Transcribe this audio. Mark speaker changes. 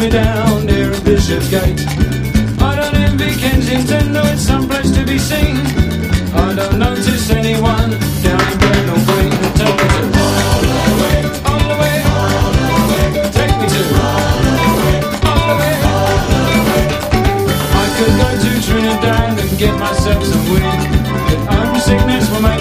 Speaker 1: me down near Bishopsgate. I don't envy Kensington, though it's someplace to be seen. I don't notice anyone down in Bethnal Green. Take me to all the way, all the way, all the way. Take me to all the way, all the way, all the way. I could go to Trinidad and get myself some weed, but homesickness will make